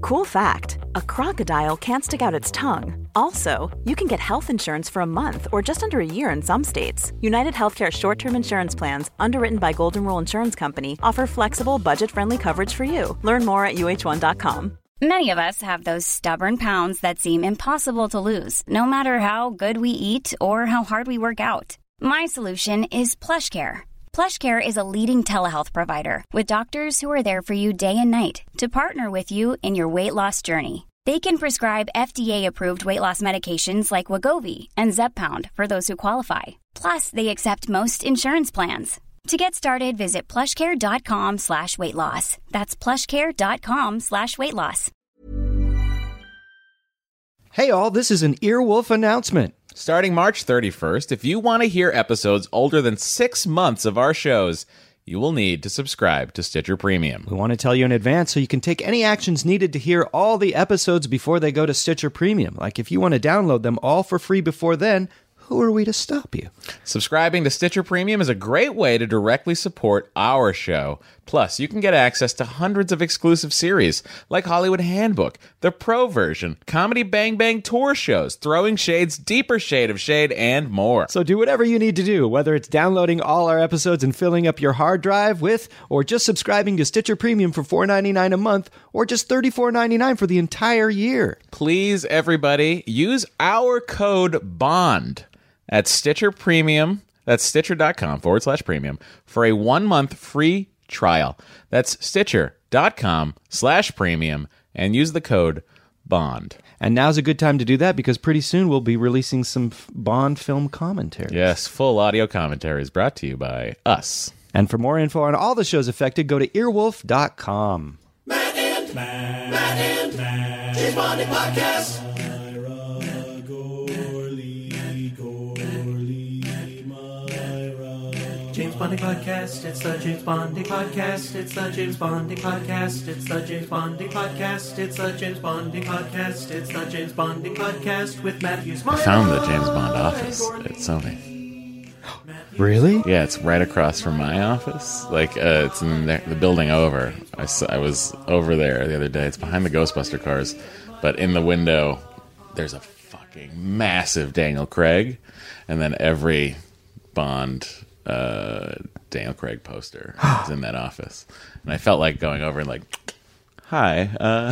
Cool fact, a crocodile can't stick out its tongue. Also, you can get health insurance for a month or just under a year in some states. United Healthcare short-term insurance plans, underwritten by Golden Rule Insurance Company, offer flexible, budget-friendly coverage for you. Learn more at uh1.com. Many of us have those stubborn pounds that seem impossible to lose, no matter how good we eat or how hard we work out. My solution is PlushCare. PlushCare is a leading telehealth provider with doctors who are there for you day and night to partner with you in your weight loss journey. They can prescribe FDA-approved weight loss medications like Wegovy and Zepbound for those who qualify. Plus, they accept most insurance plans. To get started, visit plushcare.com/weightloss. That's plushcare.com/weightloss. Hey all, this is an Earwolf announcement. Starting March 31st, if you want to hear episodes older than 6 months of our shows, you will need to subscribe to Stitcher Premium. We want to tell you in advance so you can take any actions needed to hear all the episodes before they go to Stitcher Premium. Like if you want to download them all for free before then, who are we to stop you? Subscribing to Stitcher Premium is a great way to directly support our show. Plus, you can get access to hundreds of exclusive series, like Hollywood Handbook, the Pro Version, Comedy Bang Bang Tour shows, Throwing Shade's Deeper Shade of Shade, and more. So do whatever you need to do, whether it's downloading all our episodes and filling up your hard drive with, or just subscribing to Stitcher Premium for $4.99 a month, or just $34.99 for the entire year. Please, everybody, use our code BOND at Stitcher Premium. That's Stitcher.com/premium for a 1-month free trial. That's Stitcher.com/premium and use the code BOND. And now's a good time to do that because pretty soon we'll be releasing some Bond film commentary. Yes, full audio commentary is brought to you by us. And for more info on all the shows affected, go to earwolf.com. Matt and James Bonding Podcast. James Bonding Podcast, it's the James Bonding Podcast, it's the James Bonding Podcast, it's the James Bonding Podcast, it's the James Bonding Podcast, it's the James Bonding Podcast with Matthew Smile. I found the James Bond office at Sony. Really? Yeah, it's right across from my office. Like, it's in the building over. I was over there the other day. It's behind the Ghostbuster cars. But in the window, there's a fucking massive Daniel Craig. And then every Bond Daniel Craig poster is in that office. And I felt like going over and like, hi.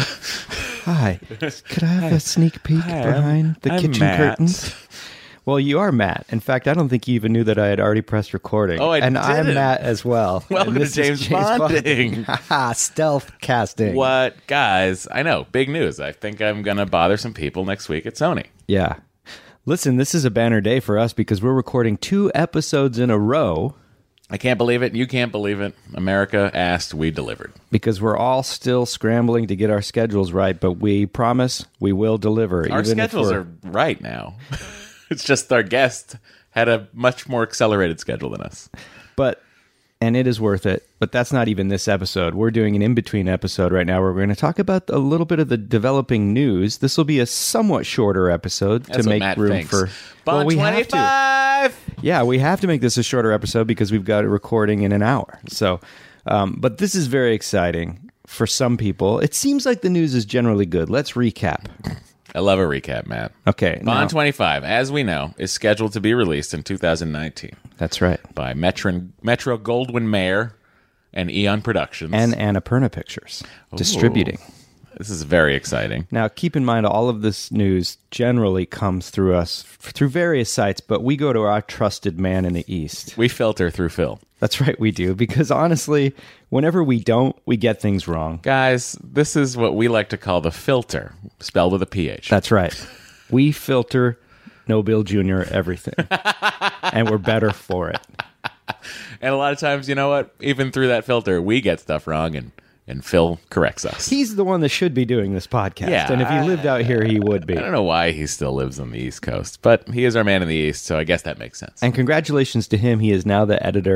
Hi. Could I have a sneak peek behind the kitchen curtains? Well, you are Matt. In fact, I don't think you even knew that I had already pressed recording. Oh, and didn't. I'm Matt as well. Welcome to James Bonding. Stealth casting. What? Guys, I know. Big news. I think I'm going to bother some people next week at Sony. Yeah. Listen, this is a banner day for us because we're recording 2 episodes in a row. I can't believe it. You can't believe it. America asked, we delivered. Because we're all still scrambling to get our schedules right, but we promise we will deliver. Our schedules are right now. It's just our guest had a much more accelerated schedule than us. And it is worth it. But that's not even this episode. We're doing an in-between episode right now where we're going to talk about a little bit of the developing news. This will be a somewhat shorter episode to make room for... Bond 25! Yeah, we have to make this a shorter episode because we've got it recording in an hour. So, but this is very exciting for some people. It seems like the news is generally good. Let's recap. I love a recap, Matt. Okay. Bond 25, as we know, is scheduled to be released in 2019. That's right. By Metro-Goldwyn-Mayer and Eon Productions. And Annapurna Pictures. Distributing. This is very exciting. Now, keep in mind, all of this news generally comes through us, through various sites, but we go to our trusted man in the East. We filter through Phil. That's right, we do. Because honestly, whenever we don't, we get things wrong. Guys, this is what we like to call the filter, spelled with a PH. That's right. We filter No Bill Jr. everything. And we're better for it. And a lot of times, you know what? Even through that filter, we get stuff wrong, and Phil corrects us. He's the one that should be doing this podcast. Yeah, and if he lived out here, he would be. I don't know why he still lives on the East Coast, but he is our man in the East, so I guess that makes sense. And congratulations to him. He is now the editor.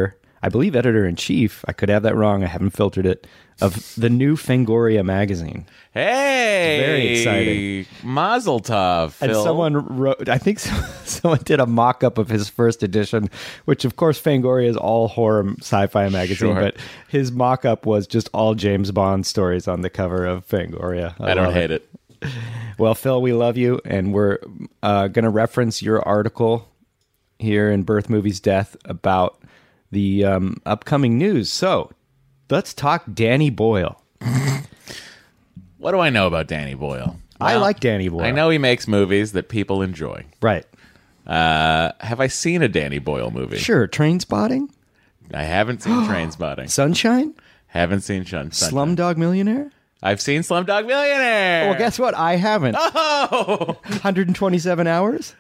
I believe, editor-in-chief, I could have that wrong, I haven't filtered it, of the new Fangoria magazine. Hey! It's very exciting. Mazel tov, Phil. And someone wrote, I think someone did a mock-up of his first edition, which, of course, Fangoria is all horror sci-fi magazine, Sure. but his mock-up was just all James Bond stories on the cover of Fangoria. I don't hate it. Well, Phil, we love you, and we're going to reference your article here in Birth Movies Death about the upcoming news. So, let's talk Danny Boyle. What do I know about Danny Boyle? I like Danny Boyle. I know he makes movies that people enjoy. Right. Have I seen a Danny Boyle movie? Sure. Trainspotting? I haven't seen Trainspotting. Sunshine? Haven't seen Sunshine. Slumdog Millionaire? I've seen Slumdog Millionaire. Well, guess what? I haven't. Oh! 127 Hours?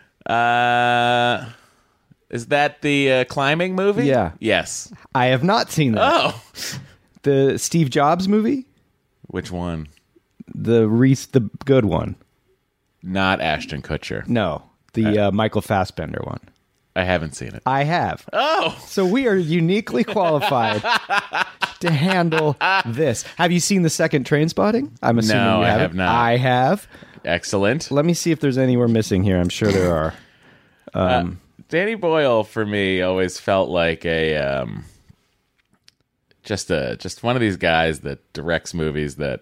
Is that the climbing movie? Yeah. Yes. I have not seen that. Oh. The Steve Jobs movie? Which one? The good one. Not Ashton Kutcher. No. The Michael Fassbender one. I haven't seen it. I have. Oh. So we are uniquely qualified to handle this. Have you seen the second Trainspotting? I'm assuming No, you I haven't. have not. I have. Excellent. Let me see if there's any we're missing here. I'm sure there are. Danny Boyle for me always felt like a just one of these guys that directs movies that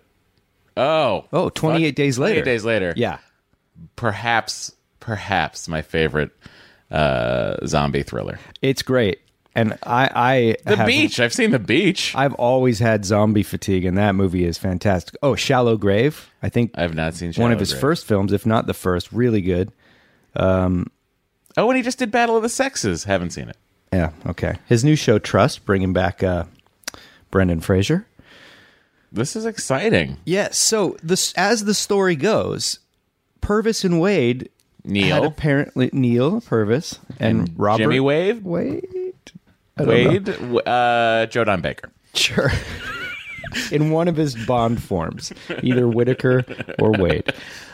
28 Days Later. 28 Days Later. Yeah. Perhaps my favorite zombie thriller. It's great. And I Beach. I've seen The Beach. I've always had zombie fatigue, and that movie is fantastic. Oh, Shallow Grave. I think I've not seen Shallow one of his Grave. first films, if not the first. Really good. Oh, and he just did Battle of the Sexes. Haven't seen it. Yeah, okay. His new show, Trust, bringing back Brendan Fraser. This is exciting. Yes, so as the story goes, Purvis and Wade had apparently Neil Purvis and Robert Jimmy Wade? I don't know. Joe Don Baker. Sure. In one of his Bond forms, either Whitaker or Wade.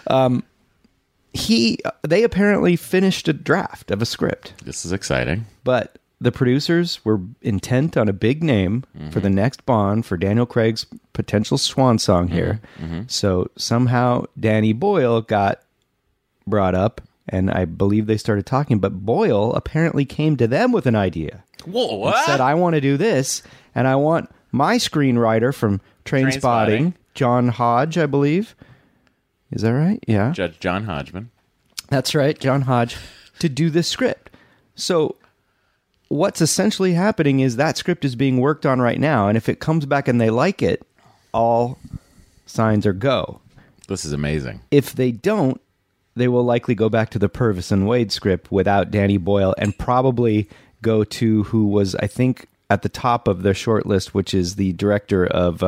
They apparently finished a draft of a script. This is exciting. But the producers were intent on a big name for the next Bond, for Daniel Craig's potential swan song here. So somehow Danny Boyle got brought up, and I believe they started talking, but Boyle apparently came to them with an idea. Whoa, what? And said, I want to do this, and I want my screenwriter from Trainspotting, John Hodge, I believe. Is that right? Yeah. Judge John Hodgman. That's right, John Hodge, to do this script. So what's essentially happening is that script is being worked on right now, and if it comes back and they like it, all signs are go. This is amazing. If they don't, they will likely go back to the Purvis and Wade script without Danny Boyle and probably go to who was, I think, at the top of their short list, which is the director of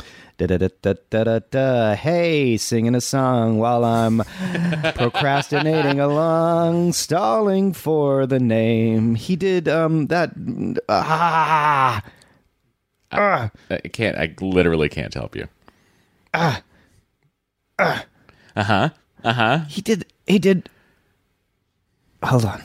Hey, singing a song while I'm procrastinating along, stalling for the name. He did that. I literally can't help you. He did. Hold on.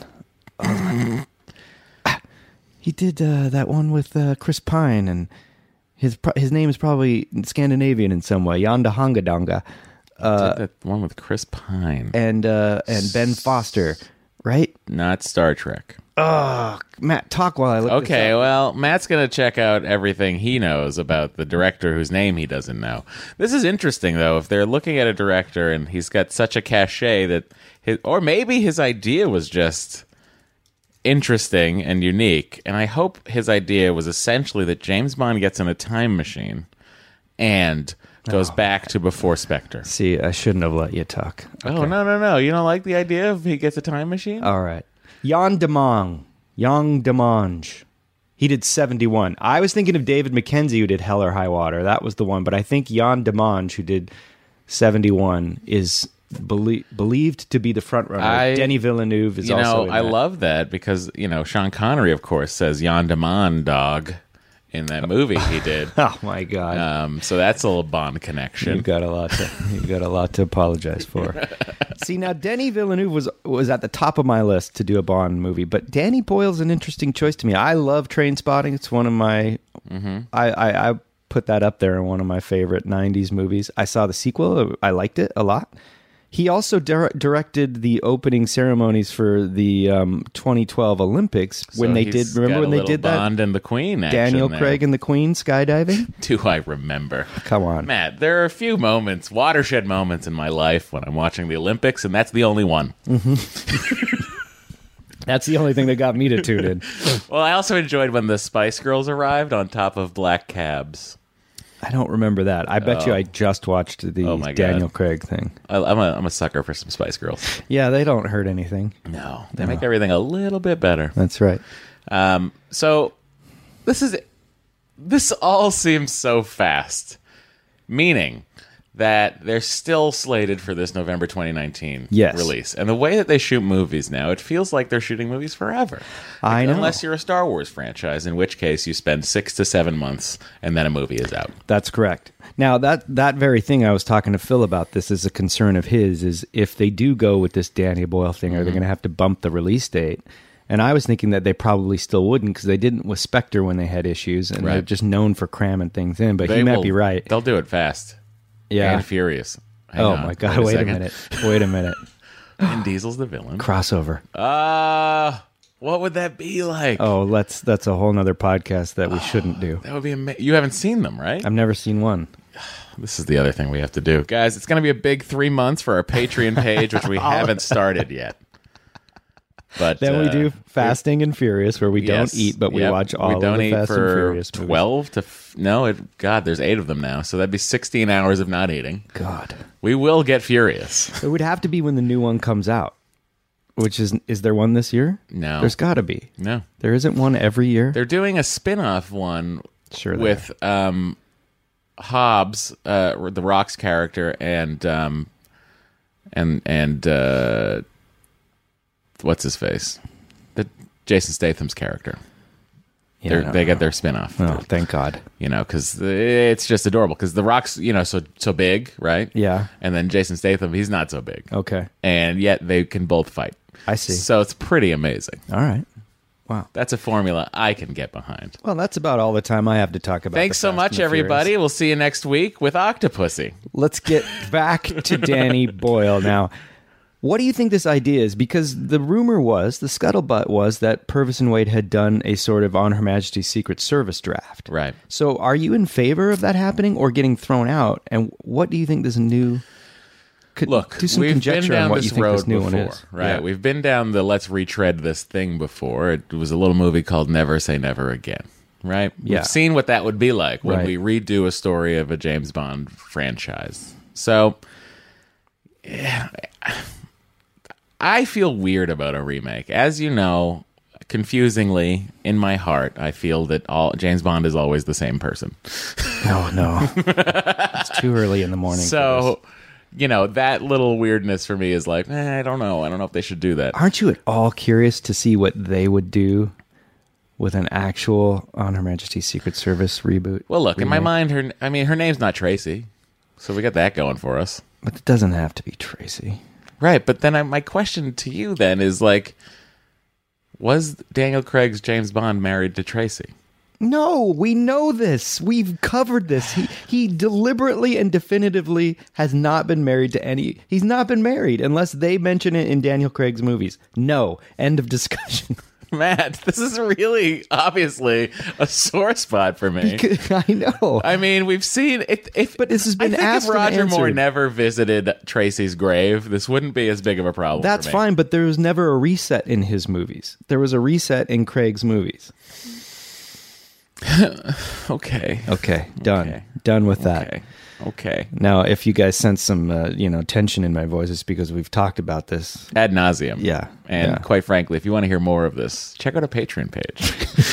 He did that one with Chris Pine, and his name is probably Scandinavian in some way. Yonda Hangadanga. Did that one with Chris Pine and Ben Foster, right? Not Star Trek. Oh, Matt, talk while I look. Okay, this up. well, Matt's going to check out everything he knows about the director whose name he doesn't know. This is interesting, though. If they're looking at a director and he's got such a cachet that or maybe his idea was just interesting and unique, and I hope his idea was essentially that James Bond gets in a time machine and goes back to before Spectre. See, I shouldn't have let you talk. Okay. Oh, no. You don't like the idea of he gets a time machine? All right. Jan Demange. He did 71. I was thinking of David Mackenzie, who did Hell or High Water. That was the one. But I think Jan Demange, who did 71, is believed to be the front runner. Denis Villeneuve is also in that. I love that because, Sean Connery, of course, says Jan Demange, dog, in that movie he did. Oh, my God. So that's a little Bond connection. You've got a lot to apologize for. See, now Denis Villeneuve was at the top of my list to do a Bond movie, but Danny Boyle's an interesting choice to me. I love Trainspotting. It's one of my... I put that up there in one of my favorite 90s movies. I saw the sequel. I liked it a lot. He also directed the opening ceremonies for the 2012 Olympics when they did. Remember when they did that? Bond and the Queen. Daniel Craig and the Queen skydiving. Do I remember? Come on, Matt. There are a few moments, watershed moments in my life when I'm watching the Olympics, and that's the only one. That's the only thing that got me to tune in. Well, I also enjoyed when the Spice Girls arrived on top of black cabs. I don't remember that. I bet you I just watched the Daniel Craig thing. I'm a sucker for some Spice Girls. Yeah, they don't hurt anything. No, they make everything a little bit better. That's right. So this all seems so fast, meaning that they're still slated for this November 2019 release. And the way that they shoot movies now, it feels like they're shooting movies forever. I know. Unless you're a Star Wars franchise, in which case you spend 6 to 7 months and then a movie is out. That's correct. Now, that very thing I was talking to Phil about, this is a concern of his, is if they do go with this Danny Boyle thing, are they going to have to bump the release date? And I was thinking that they probably still wouldn't, because they didn't with Spectre when they had issues, and they're just known for cramming things in, but he might be right. They'll do it fast. Yeah. And Furious. My God, wait a minute. Vin Diesel's the villain. Crossover. What would that be like? Oh, that's a whole nother podcast that we shouldn't do. That would be amazing. You haven't seen them, right? I've never seen one. This is the other thing we have to do. Guys, it's going to be a big 3 months for our Patreon page, which we haven't started yet. But then we do Fasting and Furious, where we don't eat, but we watch all of the Fast and Furious movies. 12 to... there's 8 of them now, so that'd be 16 hours of not eating. God. We will get furious. It would have to be when the new one comes out, which is there one this year? No. There's got to be. No. There isn't one every year? They're doing a spin-off one with Hobbs, The Rock's character, and what's his face? Jason Statham's character. Yeah, they get their spin-off. Oh, thank God. Because it's just adorable. Because The Rock's, so big, right? Yeah. And then Jason Statham, he's not so big. Okay. And yet they can both fight. I see. So it's pretty amazing. All right. Wow. That's a formula I can get behind. Well, that's about all the time I have to talk about. Thanks so much, everybody. Furious. We'll see you next week with Octopussy. Let's get back to Danny Boyle now. What do you think this idea is? Because the rumor was, the scuttlebutt was, that Purvis and Wade had done a sort of On Her Majesty's Secret Service draft. Right. So are you in favor of that happening or getting thrown out? And what do you think this new... Look, do some we've conjecture been down on what this you think road this new before, one is. right? Yeah. We've been down the let's retread this thing before. It was a little movie called Never Say Never Again, right? Yeah. We've seen what that would be like when Right. we redo a story of a James Bond franchise. So, I feel weird about a remake. As you know, confusingly, in my heart, I feel that James Bond is always the same person. No. It's too early in the morning. So, that little weirdness for me is like, I don't know. I don't know if they should do that. Aren't you at all curious to see what they would do with an actual On Her Majesty's Secret Service reboot? Well, look, in my remake? mind, her name's not Tracy, so we got that going for us. But it doesn't have to be Tracy. Right, but then my question to you then is like, was Daniel Craig's James Bond married to Tracy? No, we know this. We've covered this. He deliberately and definitively has not been married to any... He's not been married unless they mention it in Daniel Craig's movies. No. End of discussion. Matt, this is really obviously a sore spot for me. I know. I mean, we've seen it. But this has been asked if Roger and Moore answered. never visited Tracy's grave, this wouldn't be as big of a problem. That's for me. fine, but there was never a reset in his movies. There was a reset in Craig's movies. Okay. Done. Okay. Done with that. Okay. Now, if you guys sense some, tension in my voice, it's because we've talked about this. Ad nauseum. Yeah. And quite frankly, if you want to hear more of this, check out our Patreon page.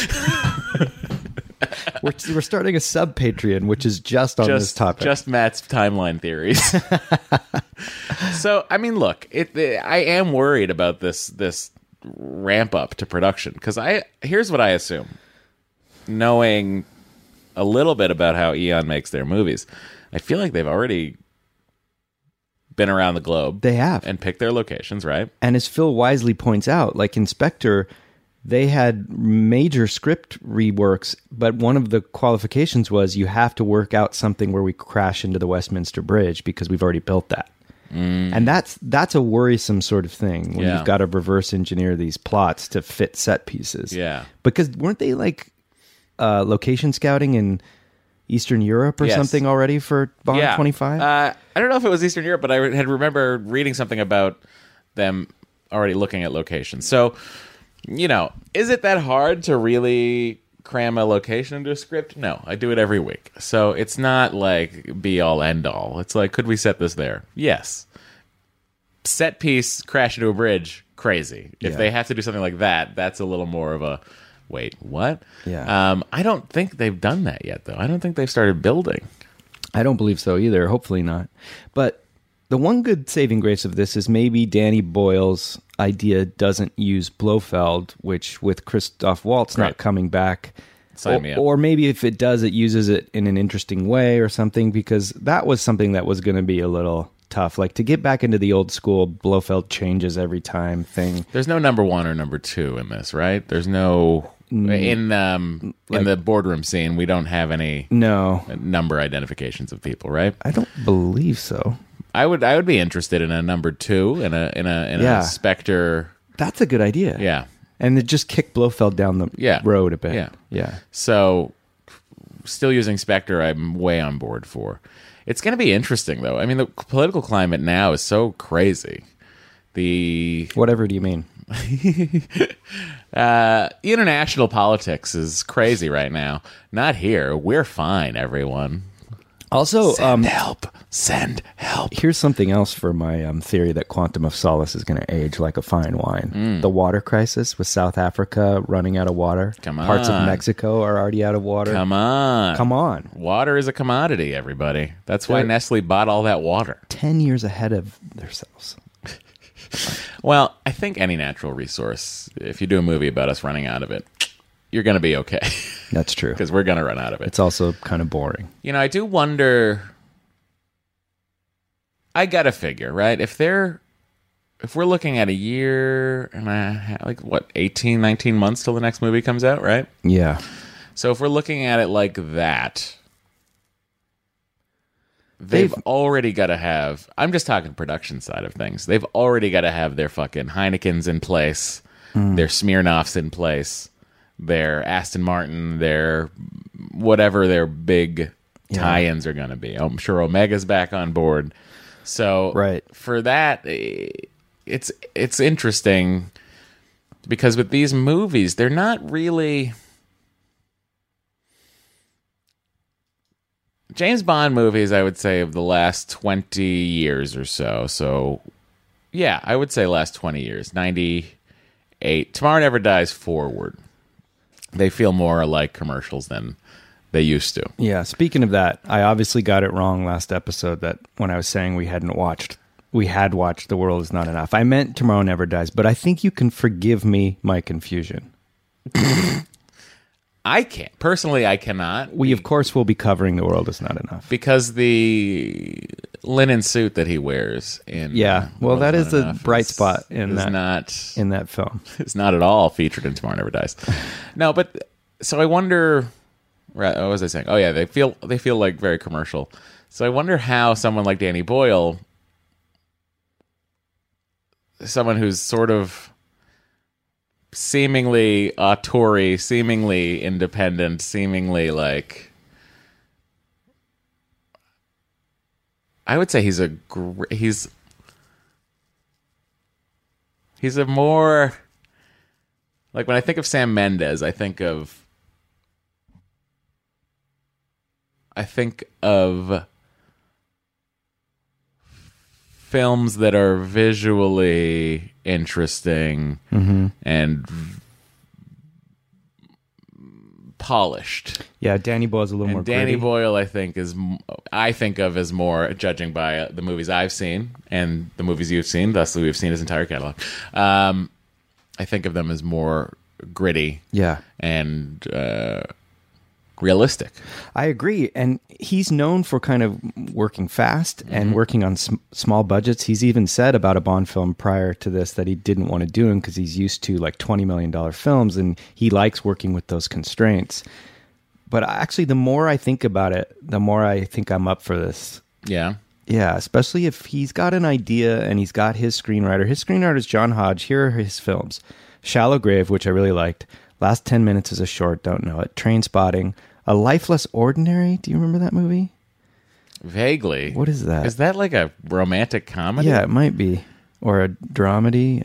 We're starting a sub-Patreon, which is just on this topic. Just Matt's timeline theories. So, I mean, look, I am worried about this ramp up to production, because here's what I assume. Knowing a little bit about how Eon makes their movies, I feel like they've already been around the globe. They have. And picked their locations, right? And as Phil wisely points out, like in Spectre, they had major script reworks, but one of the qualifications was you have to work out something where we crash into the Westminster Bridge because we've already built that. And that's a worrisome sort of thing when you've got to reverse engineer these plots to fit set pieces. Yeah. Because weren't they like location scouting in Eastern Europe or something already for Bond 25? I don't know if it was Eastern Europe, but I had remember reading something about them already looking at locations. So, you know, is it that hard to really cram a location into a script? No, I do it every week. So it's not like be all end all. It's like, could we set this there? Yes. Set piece, crash into a bridge, crazy. If they have to do something like that, that's a little more of a wait, what? Yeah. I don't think they've done that yet, though. I don't think they've started building. I don't believe so either. Hopefully not. But the one good saving grace of this is maybe Danny Boyle's idea doesn't use Blofeld, which with Christoph Waltz not coming back. Sign me up. Or maybe if it does, it uses it in an interesting way or something, because that was something that was going to be a little tough. Like to get back into the old school Blofeld changes every time thing. There's no number 1 or number 2 in this, right? There's no... In the boardroom scene, we don't have any number identifications of people, right? I don't believe so. I would be interested in a number 2 in a Spectre. That's a good idea. Yeah, and it just kick Blofeld down the road a bit. Yeah. So, still using Spectre, I'm way on board for. It's going to be interesting, though. I mean, the political climate now is so crazy. Whatever do you mean? International politics is crazy right now. Not here. We're fine, everyone. Also, Send help. Here's something else for my theory that Quantum of Solace is going to age like a fine wine. The water crisis with South Africa running out of water. Come on. Parts of Mexico are already out of water. Come on. Water is a commodity, everybody. That's why Nestle bought all that water. 10 years ahead of themselves. Well, I think any natural resource, if you do a movie about us running out of it, you're going to be okay. That's true. Because we're going to run out of it. It's also kind of boring. You know, I do wonder... I got to figure, right? If we're looking at a year and a half, 18, 19 months till the next movie comes out, right? Yeah. So if we're looking at it like that... They've already got to have... I'm just talking production side of things. They've already got to have their fucking Heinekens in place, their Smirnoffs in place, their Aston Martin, their... whatever their big tie-ins are going to be. I'm sure Omega's back on board. So for that, it's interesting because with these movies, they're not really... James Bond movies, I would say, of the last 20 years or so. So, yeah, I would say last 20 years. 98. Tomorrow Never Dies forward. They feel more like commercials than they used to. Yeah, speaking of that, I obviously got it wrong last episode that when I was saying we had watched The World Is Not Enough. I meant Tomorrow Never Dies, but I think you can forgive me my confusion. I can't. Personally, I cannot. We, of course, will be covering The World Is Not Enough. Because the linen suit that he wears in... Yeah, well, that is a bright spot in that film. It's not at all featured in Tomorrow Never Dies. No, but... So I wonder... What was I saying? Oh, yeah, they feel like very commercial. So I wonder how someone like Danny Boyle... Someone who's sort of... seemingly auteur-y, seemingly independent, seemingly like... I would say he's a more... Like when I think of Sam Mendes, I think of films that are visually interesting and polished. Yeah, Danny Boyle's a little more gritty. Danny Boyle, I think of as more, judging by the movies I've seen and the movies you've seen, thus we've seen his entire catalog. I think of them as more gritty, yeah, and realistic. I agree. And he's known for kind of working fast and working on small budgets. He's even said about a Bond film prior to this that he didn't want to do them because he's used to like $20 million films and he likes working with those constraints. But actually, the more I think about it, the more I think I'm up for this. Yeah. Yeah, especially if he's got an idea and he's got his screenwriter. His screenwriter is John Hodge. Here are his films. Shallow Grave, which I really liked. Last 10 Minutes is a short, don't know it. Trainspotting. A Life Less Ordinary. Do you remember that movie? Vaguely. What is that? Is that like a romantic comedy? Yeah, it might be. Or a dramedy.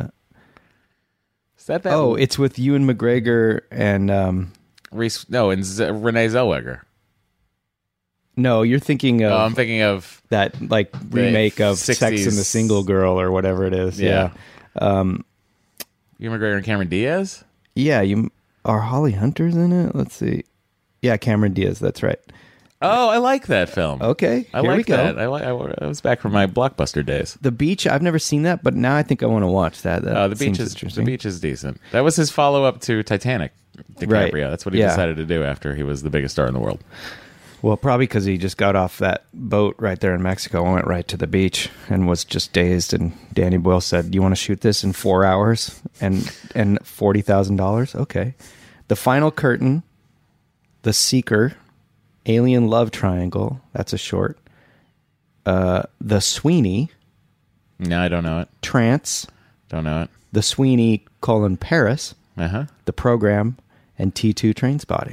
Is that Oh, it's with Ewan McGregor and... and Renee Zellweger. No, you're thinking of... I'm thinking of... that like remake of 60s. Sex and the Single Girl or whatever it is. Yeah. Ewan McGregor and Cameron Diaz? Yeah, are Holly Hunter's in it? Let's see. Yeah, Cameron Diaz, that's right. Oh, I like that film. Okay, I here we like go. that. I was back from my Blockbuster days. The Beach, I've never seen that, but now I think I want to watch that. The Beach is decent. That was his follow-up to Titanic, DiCaprio. Right. That's what he decided to do after he was the biggest star in the world. Well, probably because he just got off that boat right there in Mexico and went right to the beach and was just dazed. And Danny Boyle said, "You want to shoot this in 4 hours and $40,000?" Okay. The Final Curtain, The Seeker, Alien Love Triangle. That's a short. The Sweeney. No, I don't know it. Trance. Don't know it. The Sweeney, Paris. The Program, and T2 Trainspotting.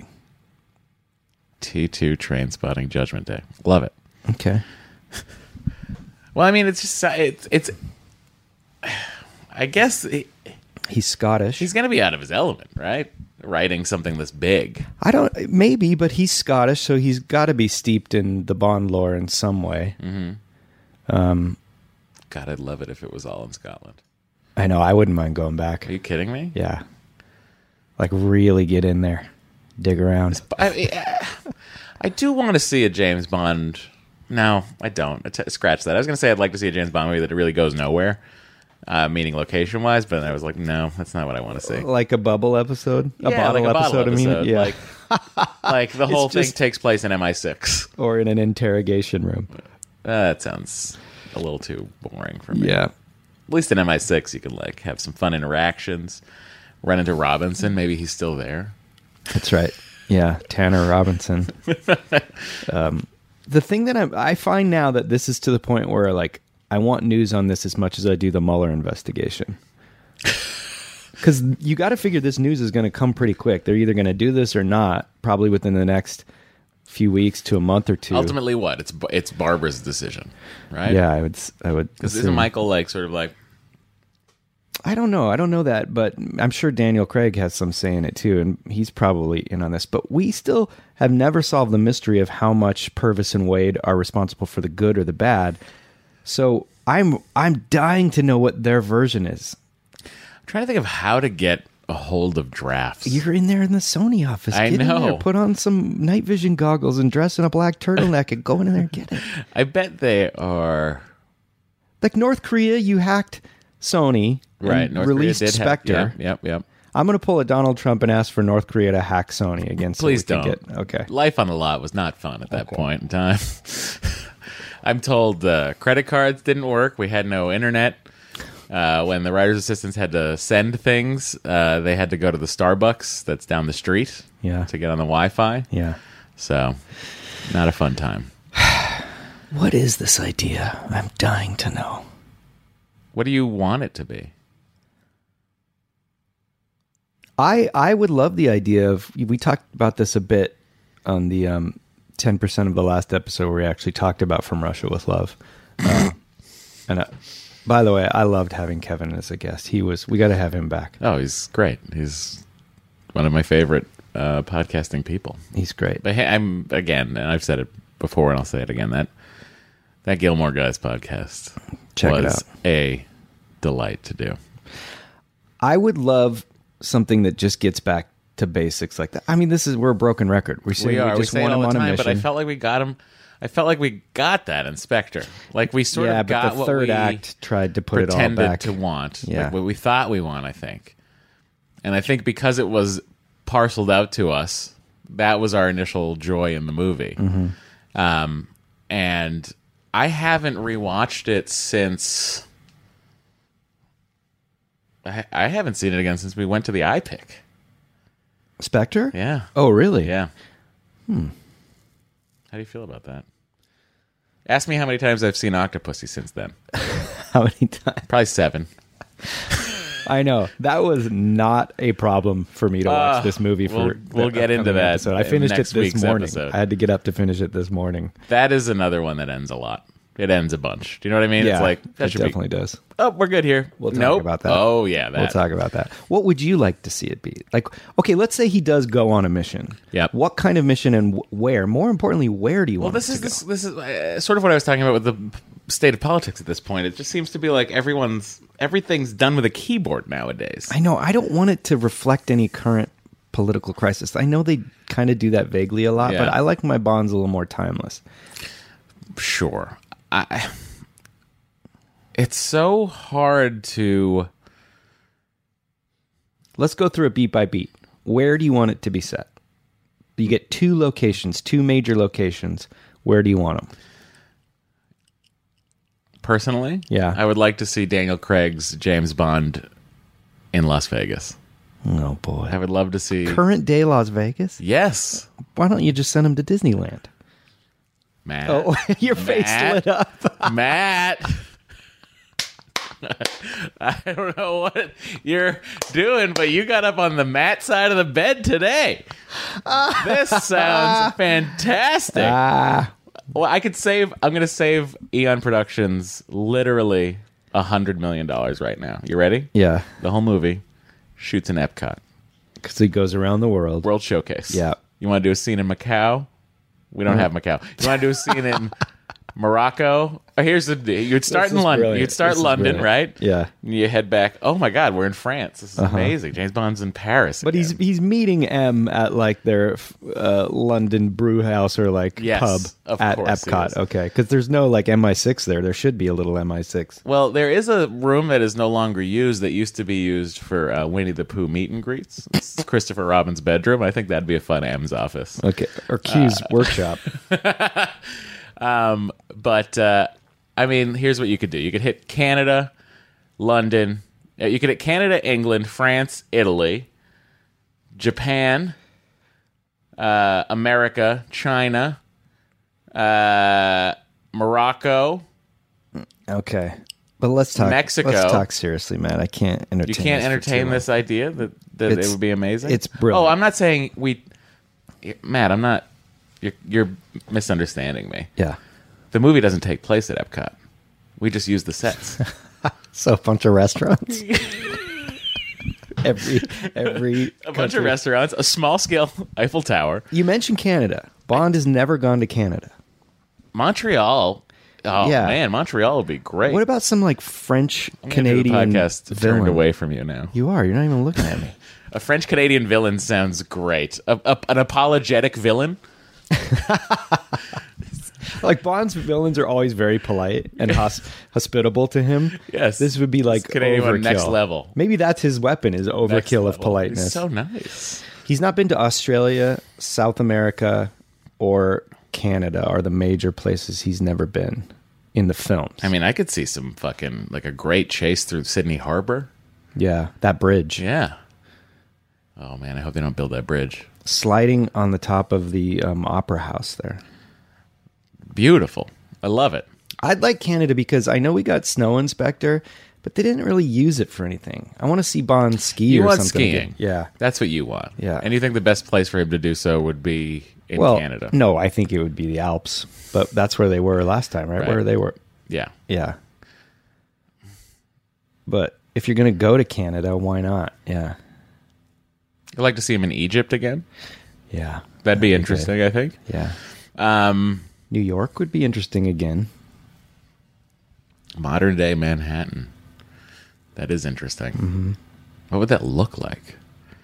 T2 Trainspotting, Judgment Day. Love it. Okay. Well, I mean, it's just it's. I guess he's Scottish. He's going to be out of his element, right? Writing something this big. Maybe, but he's Scottish, so he's got to be steeped in the Bond lore in some way. Mm-hmm. God, I'd love it if it was all in Scotland. I know. I wouldn't mind going back. Are you kidding me? Yeah. Like, really get in there. Dig around. I do want to see a James Bond. No, I don't. Scratch that. I was going to say I'd like to see a James Bond movie that really goes nowhere, meaning location-wise, but I was like, no, that's not what I want to see. Like a bubble episode? A bottle episode, I mean? Yeah. Like the whole thing takes place in MI6. Or in an interrogation room. That sounds a little too boring for me. Yeah. At least in MI6, you can like have some fun interactions, run into Robinson. Maybe he's still there. That's right. Yeah, Tanner Robinson. The thing that I find now that this is to the point where like I want news on this as much as I do the Mueller investigation. Because you got to figure this news is going to come pretty quick. They're either going to do this or not, probably within the next few weeks to a month or two. Ultimately, what? It's Barbara's decision, right? Yeah, I would. Because isn't Michael like sort of like? I don't know that, but I'm sure Daniel Craig has some say in it too, and he's probably in on this. But we still have never solved the mystery of how much Purvis and Wade are responsible for the good or the bad. So I'm dying to know what their version is. I'm trying to think of how to get a hold of drafts. You're in there in the Sony office. I Get know. In there, put on some night vision goggles and dress in a black turtleneck and go in there and get it. I bet they are. Like North Korea, you hacked Sony. Right, North released Korea did Spectre. Yep. I'm going to pull a Donald Trump and ask for North Korea to hack Sony again. So Please don't. Okay. Life on the lot was not fun at that point in time. I'm told credit cards didn't work. We had no internet. When the writer's assistants had to send things, they had to go to the Starbucks that's down the street to get on the Wi-Fi. Yeah. So, not a fun time. What is this idea? I'm dying to know. What do you want it to be? I would love the idea of, we talked about this a bit on the 10% of the last episode where we actually talked about From Russia with Love. And by the way, I loved having Kevin as a guest. We got to have him back. Oh, he's great. He's one of my favorite podcasting people. He's great. But hey, and I've said it before and I'll say it again, that Gilmore Guys podcast was a delight to do. I would love something that just gets back to basics like that. I mean, we're a broken record. We say we say it all the time, but I felt like we got him. I felt like we got that in Spectre. Like we sort of got but the third act tried to put it all back. To want. Yeah. Like what we thought we want, I think. And I think because it was parceled out to us that was our initial joy in the movie. And I haven't rewatched it since. I haven't seen it again since we went to the iPic. Spectre? Yeah. Oh, really? Yeah. How do you feel about that? Ask me how many times I've seen Octopussy since then. How many times? Probably 7. I know. That was not a problem for me to watch this movie. We'll get into that episode. I finished it this morning. Episode. I had to get up to finish it this morning. That is another one that ends a lot. It ends a bunch. Do you know what I mean? Yeah, it's like, it definitely does. Oh, we're good here. We'll talk about that. Oh, yeah. We'll talk about that. What would you like to see it be? Like, okay, let's say he does go on a mission. Yep. What kind of mission and where? More importantly, where do you want this it to is go? this is sort of what I was talking about with the state of politics at this point. It just seems to be like everything's done with a keyboard nowadays. I know. I don't want it to reflect any current political crisis. I know they kind of do that vaguely a lot, but I like my Bonds a little more timeless. Sure. It's so hard to... Let's go through it beat by beat. Where do you want it to be set? You get 2 locations, 2 major locations. Where do you want them? Personally, yeah, I would like to see Daniel Craig's James Bond in Las Vegas. Oh, boy. I would love to see... Current day Las Vegas? Yes. Why don't you just send him to Disneyland? Matt. Oh, your face lit up. Matt. I don't know what you're doing, but you got up on the Matt side of the bed today. This sounds fantastic. Well, I'm going to save Eon Productions literally $100 million right now. You ready? Yeah. The whole movie shoots in Epcot. Because he goes around the world. World Showcase. Yeah. You want to do a scene in Macau? We don't have Macau. You want to do a scene in Morocco? Here's you'd start in London. Brilliant. You'd start London, right? Yeah. And you head back. Oh my God, we're in France. This is amazing. James Bond's in Paris. But again. he's meeting M at like their London brew house or like pub at Epcot. Okay, because there's no like MI6 there. There should be a little MI6. Well, there is a room that is no longer used that used to be used for Winnie the Pooh meet and greets. It's Christopher Robin's bedroom. I think that'd be a fun M's office. Okay, or Q's workshop. But I mean, here's what you could do. You could hit Canada, London. You could hit Canada, England, France, Italy, Japan, America, China, Morocco. Okay. But let's talk Mexico. Let's talk seriously, man. I can't entertain. You can't entertain this idea that it would be amazing? It's brilliant. Oh, I'm not saying Matt, I'm not... You're misunderstanding me. Yeah. The movie doesn't take place at Epcot. We just use the sets. So a bunch of restaurants. every a bunch of restaurants, a small scale Eiffel Tower. You mentioned Canada. Bond has never gone to Canada. Montreal. Oh yeah. Man, Montreal would be great. What about some like French Canadian podcast villain? Turned away from you now. You are. You're not even looking at me. A French Canadian villain sounds great. An apologetic villain. Like Bond's villains are always very polite and hospitable to him. Yes, this would be like overkill. Next level. Maybe that's his weapon: is overkill of politeness. It's so nice. He's not been to Australia, South America, or Canada are the major places he's never been in the films. I mean, I could see some fucking like a great chase through Sydney Harbor. Yeah, that bridge. Yeah. Oh man, I hope they don't build that bridge. Sliding on the top of the opera house there. Beautiful. I love it. I'd like Canada because I know we got Snow Inspector, but they didn't really use it for anything. I want to see Bond ski you or want something. Skiing. Yeah. That's what you want. Yeah. And you think the best place for him to do so would be in Canada? No, I think it would be the Alps. But that's where they were last time, right? Where they were. Yeah. Yeah. But if you're going to go to Canada, why not? Yeah. I'd like to see him in Egypt again. Yeah. That'd be interesting, I think. Yeah. New York would be interesting again. Modern day Manhattan. That is interesting. Mm-hmm. What would that look like?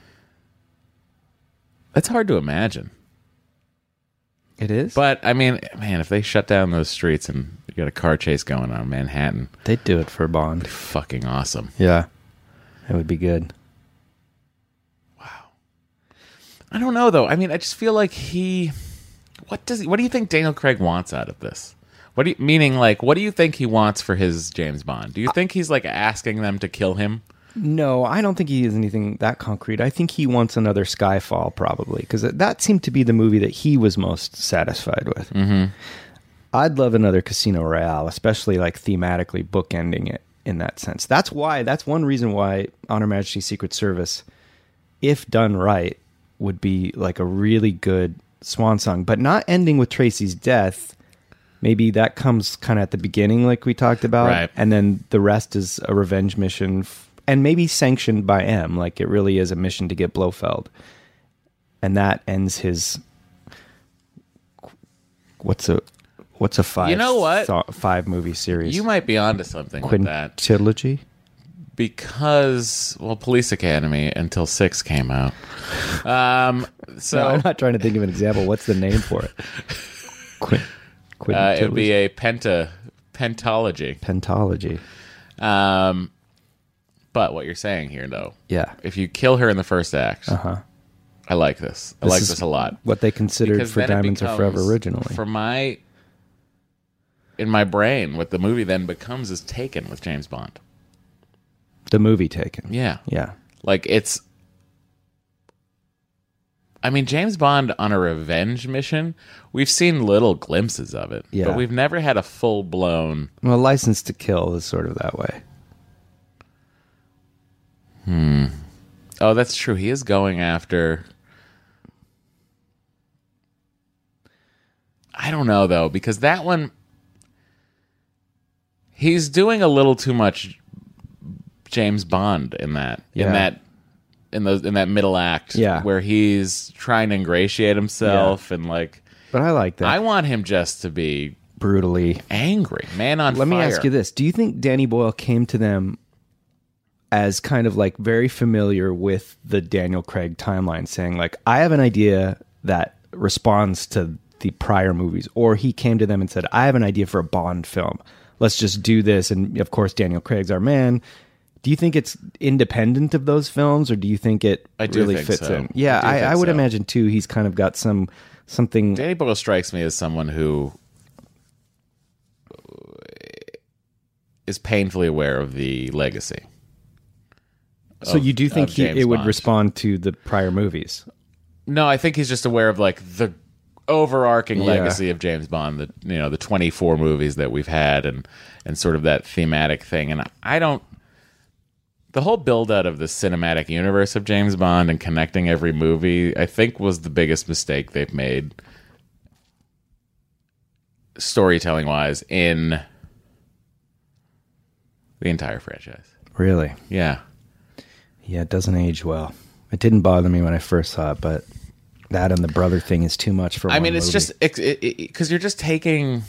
That's hard to imagine. It is? But, I mean, man, if they shut down those streets and you got a car chase going on in Manhattan... They'd do it for Bond. Fucking awesome. Yeah. It would be good. I don't know though. I mean, I just feel like what do you think Daniel Craig wants out of this? What do you think he wants for his James Bond? Do you think he's like asking them to kill him? No, I don't think he has anything that concrete. I think he wants another Skyfall, probably, because that seemed to be the movie that he was most satisfied with. Mm-hmm. I'd love another Casino Royale, especially like thematically bookending it in that sense. That's one reason why On Her Majesty's Secret Service, if done right, would be like a really good swan song, but not ending with Tracy's death. Maybe that comes kind of at the beginning, like we talked about, right. And then the rest is a revenge mission. And maybe sanctioned by M, like it really is a mission to get Blofeld. And that ends his... What's a 5? You know what? 5 movie series. You might be onto something with that. Quintilogy? Because, Police Academy until 6 came out. So No, I'm not trying to think of an example. What's the name for it? It would be a pentology. Pentology. But what you're saying here, though, yeah, if you kill her in the first act, I like this. I like this a lot. What they considered because for Diamonds Are Forever originally. In my brain, what the movie then becomes is Taken with James Bond. The movie Taken. Yeah. Yeah. Like it's... I mean, James Bond on a revenge mission, we've seen little glimpses of it. Yeah. But we've never had a full-blown... Well, License to Kill is sort of that way. Oh, that's true. He is going after... I don't know, though, because that one... He's doing a little too much James Bond in that. Yeah. In that middle act. Yeah. Where he's trying to ingratiate himself and like... But I like that. I want him just to be... brutally angry. Man on fire. Let me ask you this. Do you think Danny Boyle came to them as kind of like very familiar with the Daniel Craig timeline, saying like, I have an idea that responds to the prior movies, or he came to them and said, I have an idea for a Bond film. Let's just do this. And of course, Daniel Craig's our man. Do you think it's independent of those films, or do you think it really fits in? Yeah, I would imagine too. He's kind of got something. Danny Boyle strikes me as someone who is painfully aware of the legacy. So you do think it would respond to the prior movies? No, I think he's just aware of like the overarching legacy of James Bond, the 24 movies that we've had, and sort of that thematic thing. And the whole build out of the cinematic universe of James Bond and connecting every movie, I think, was the biggest mistake they've made storytelling wise in the entire franchise. Really? Yeah. Yeah, it doesn't age well. It didn't bother me when I first saw it, but that and the brother thing is too much for one movie. It's just... Because you're just taking...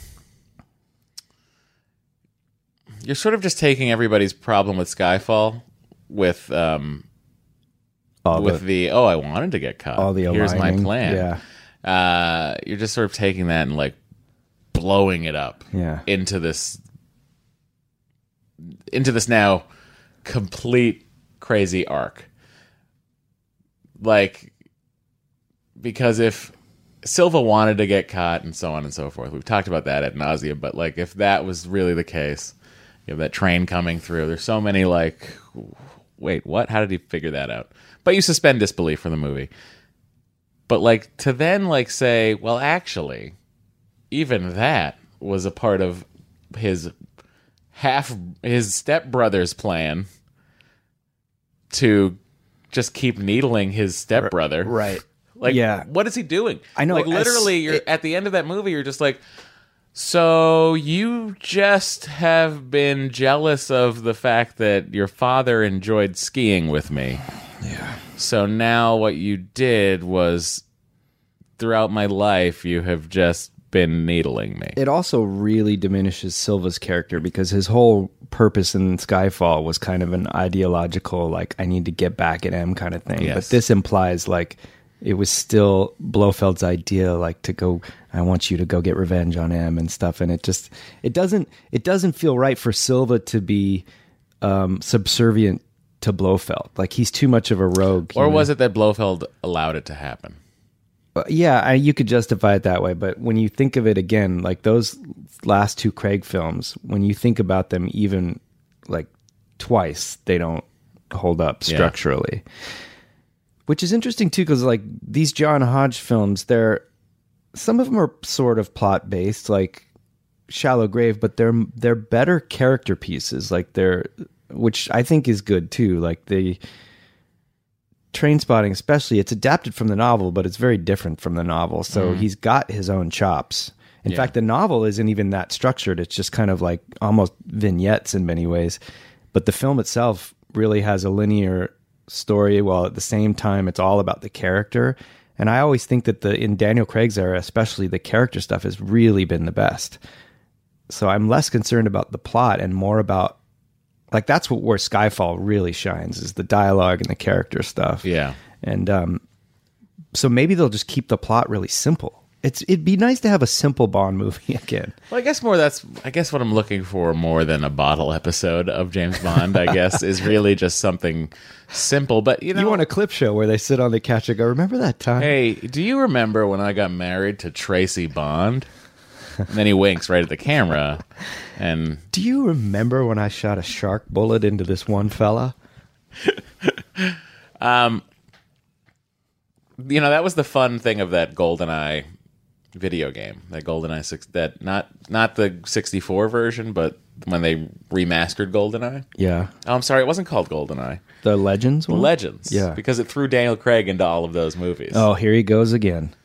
You're sort of just taking everybody's problem with Skyfall with I wanted to get caught. All the here's my plan. Yeah. You're just sort of taking that and like blowing it up into this now complete crazy arc. Like, because if Silva wanted to get caught and so on and so forth, we've talked about that ad nauseum, but like if that was really the case, you have that train coming through, there's so many like, wait, what? How did he figure that out? But you suspend disbelief from the movie. But like to then like say, well, actually, even that was a part of his stepbrother's plan to just keep needling his stepbrother. Right. Like, what is he doing? I know. Like, literally, you're at the end of that movie, you're just like, so you just have been jealous of the fact that your father enjoyed skiing with me. Yeah. So now what you did was, throughout my life, you have just been needling me. It also really diminishes Silva's character because his whole purpose in Skyfall was kind of an ideological, like, I need to get back at M kind of thing. Yes. But this implies, like, it was still Blofeld's idea, like, to go, I want you to go get revenge on M and stuff. And it doesn't feel right for Silva to be subservient to Blofeld. Like, he's too much of a rogue. Or was it that Blofeld allowed it to happen? Yeah, you could justify it that way. But when you think of it again, like those last two Craig films, when you think about them even like twice, they don't hold up structurally. Which is interesting too, because like these John Hodge films, some of them are sort of plot based, like Shallow Grave, but they're better character pieces. Like which I think is good too. Like the Trainspotting, especially, it's adapted from the novel, but it's very different from the novel. So he's got his own chops. In fact, the novel isn't even that structured. It's just kind of like almost vignettes in many ways. But the film itself really has a linear story, while at the same time it's all about the character. And I always think that in Daniel Craig's era, especially, the character stuff has really been the best. So I'm less concerned about the plot and more about, like, that's where Skyfall really shines, is the dialogue and the character stuff. Yeah. And so maybe they'll just keep the plot really simple. It'd be nice to have a simple Bond movie again. Well, I guess what I'm looking for more than a bottle episode of James Bond, I guess, is really just something simple. But, you want a clip show where they sit on the couch and go, remember that time? Hey, do you remember when I got married to Tracy Bond? And then he winks right at the camera. And do you remember when I shot a shark bullet into this one fella? That was the fun thing of that GoldenEye video game. That GoldenEye 6, that not the 64 version, but when they remastered GoldenEye. Yeah. Oh, I'm sorry, it wasn't called GoldenEye. The Legends one? The Legends. Yeah. Because it threw Daniel Craig into all of those movies. Oh, here he goes again.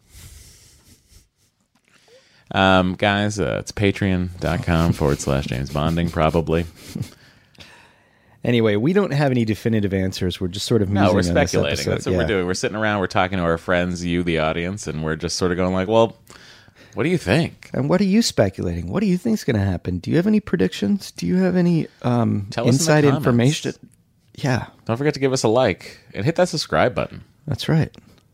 Guys, it's patreon.com/James Bonding, probably. Anyway, we don't have any definitive answers. We're just sort of musing. No, we're on speculating. This episode. That's what we're doing. We're sitting around, we're talking to our friends, you, the audience, and we're just sort of going like, well, what do you think? And what are you speculating? What do you think's going to happen? Do you have any predictions? Do you have any inside information? Yeah. Don't forget to give us a like and hit that subscribe button. That's right.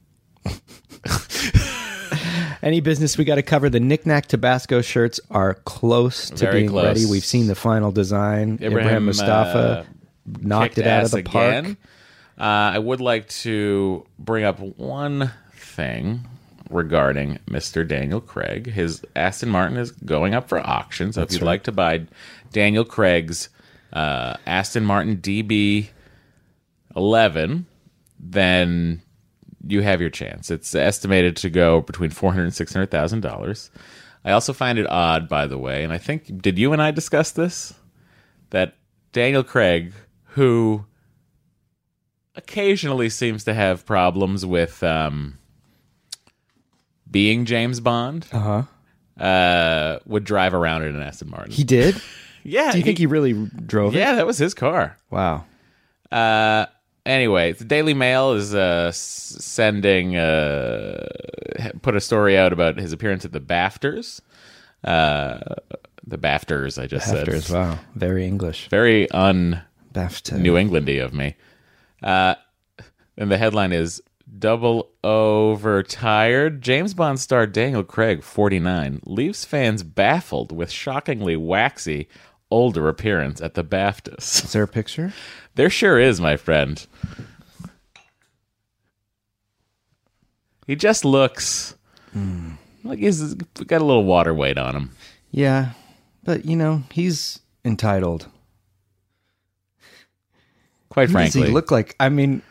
Any business we got to cover? The Knick Knack Tabasco shirts are close to being ready. We've seen the final design. Ibrahim Mustafa knocked it out of the park. I would like to bring up one thing regarding Mr. Daniel Craig. His Aston Martin is going up for auction. So if you'd like to buy Daniel Craig's Aston Martin DB11, then you have your chance. It's estimated to go between $400,000 and $600,000. I also find it odd, by the way, and I think, did you and I discuss this? That Daniel Craig, who occasionally seems to have problems with being James Bond, would drive around in an Aston Martin. He did? Yeah. Do you think he really drove it? Yeah, that was his car. Wow. Anyway, the Daily Mail is put a story out about his appearance at the BAFTAs. The BAFTAs, I just said. BAFTAs, wow. Very English. Very BAFTA. New Englandy of me. And the headline is, Double Overtired. James Bond star Daniel Craig, 49, leaves fans baffled with shockingly waxy, older appearance at the BAFTAs. Is there a picture? There sure is, my friend. He just looks like he's got a little water weight on him. Yeah, but, he's entitled. Quite frankly. Does he look like? I mean,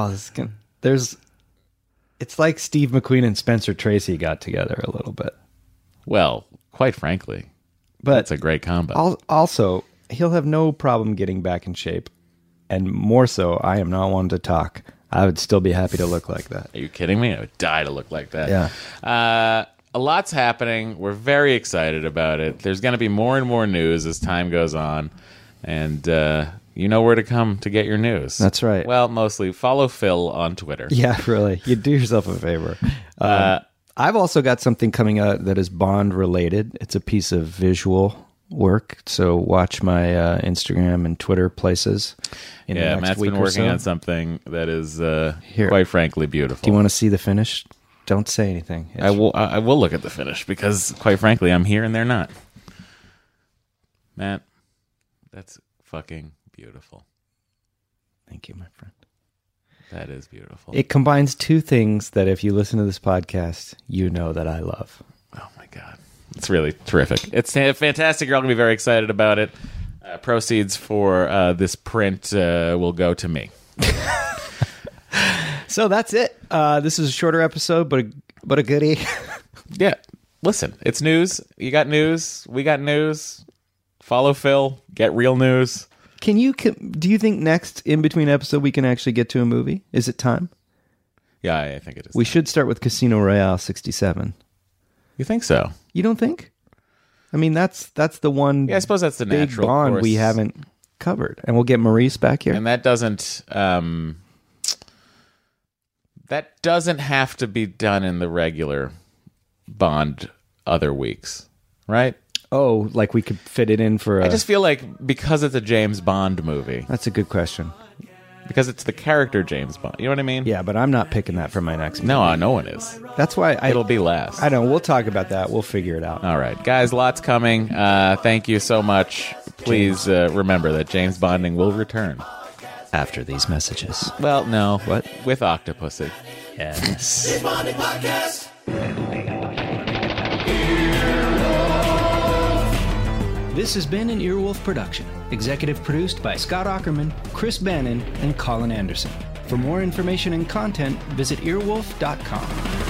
it's like Steve McQueen and Spencer Tracy got together a little bit. Well, quite frankly, but that's a great combo. Also, he'll have no problem getting back in shape. And more so, I am not one to talk. I would still be happy to look like that. Are you kidding me? I would die to look like that. Yeah. A lot's happening. We're very excited about it. There's going to be more and more news as time goes on. And you know where to come to get your news. That's right. Well, mostly follow Phil on Twitter. Yeah, really. You do yourself a favor. I've also got something coming out that is Bond related. It's a piece of visual work, so watch my Instagram and Twitter places in the next Matt's week been working or so. on something that is quite frankly beautiful. Do you want to see the finish? Don't say anything. I will look at the finish because quite frankly I'm here and they're not. Matt, that's fucking beautiful. Thank you, my friend. That is beautiful. It combines two things that if you listen to this podcast, you know that I love. Oh, my God. It's really terrific. It's fantastic. You're all going to be very excited about it. Proceeds for this print will go to me. So that's it. This is a shorter episode, but a goodie. Yeah. Listen, it's news. You got news. We got news. Follow Phil. Get real news. Do you think next in between episode we can actually get to a movie? Is it time? Yeah, I think it is. We should start with Casino Royale 67. You think so? You don't think? I mean, that's the one. Yeah, I suppose that's the big natural Bond course. we haven't covered, and we'll get Maurice back here. And that doesn't have to be done in the regular Bond other weeks, right? Oh, like we could fit it in for I just feel like because it's a James Bond movie. That's a good question. Because it's the character James Bond. You know what I mean? Yeah, but I'm not picking that for my next movie. No one is. That's why it'll be last. I don't know. We'll talk about that. We'll figure it out. All right. Guys, lots coming. Thank you so much. Please remember that James Bonding will return. After ththese messages. Well, no. What? With Octopussy. Yes. James Bonding Podcast. This has been an Earwolf production, executive produced by Scott Aukerman, Chris Bannon, and Colin Anderson. For more information and content, visit earwolf.com.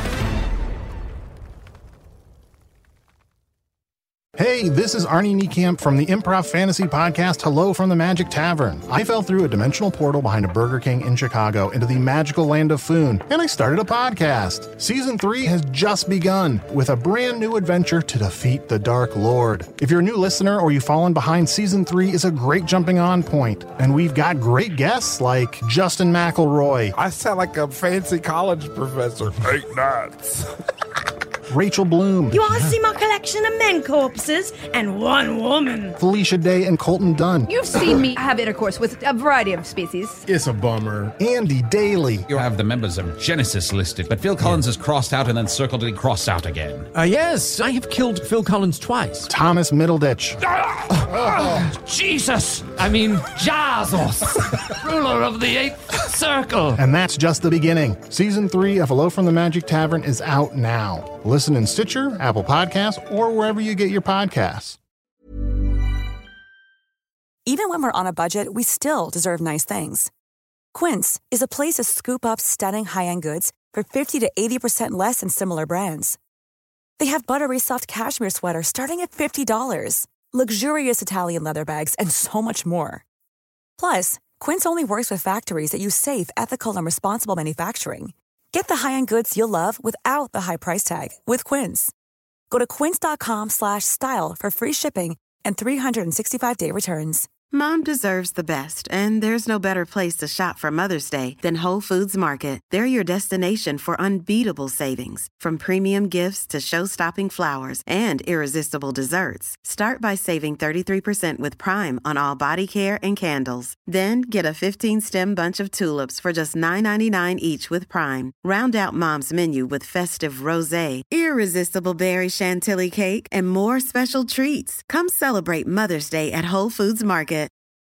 Hey, this is Arnie Niekamp from the improv fantasy podcast Hello from the Magic Tavern. I fell through a dimensional portal behind a Burger King in Chicago into the magical land of Foon, and I started a podcast. Season 3 has just begun with a brand new adventure to defeat the Dark Lord. If you're a new listener or you've fallen behind, Season 3 is a great jumping on point, and we've got great guests like Justin McElroy. I sound like a fancy college professor. 8 nuts. Rachel Bloom. You want to see my collection of men corpses and one woman? Felicia Day and Colton Dunn. You've seen me have intercourse with a variety of species. It's a bummer. Andy Daly. You have the members of Genesis listed, but Phil Collins is crossed out and then circled and crossed out again. Yes, I have killed Phil Collins twice. Thomas Middleditch. Jesus! I mean, Jesus! Ruler of the Eighth Circle! And that's just the beginning. Season 3 of Hello from the Magic Tavern is out now. Listen in Stitcher, Apple Podcasts, or wherever you get your podcasts. Even when we're on a budget, we still deserve nice things. Quince is a place to scoop up stunning high-end goods for 50 to 80% less than similar brands. They have buttery soft cashmere sweaters starting at $50, luxurious Italian leather bags, and so much more. Plus, Quince only works with factories that use safe, ethical, and responsible manufacturing. Get the high-end goods you'll love without the high price tag with Quince. Go to quince.com/style for free shipping and 365-day returns. Mom deserves the best, and there's no better place to shop for Mother's Day than Whole Foods Market. They're your destination for unbeatable savings, from premium gifts to show-stopping flowers and irresistible desserts. Start by saving 33% with Prime on all body care and candles. Then get a 15-stem bunch of tulips for just $9.99 each with Prime. Round out Mom's menu with festive rosé, irresistible berry chantilly cake, and more special treats. Come celebrate Mother's Day at Whole Foods Market.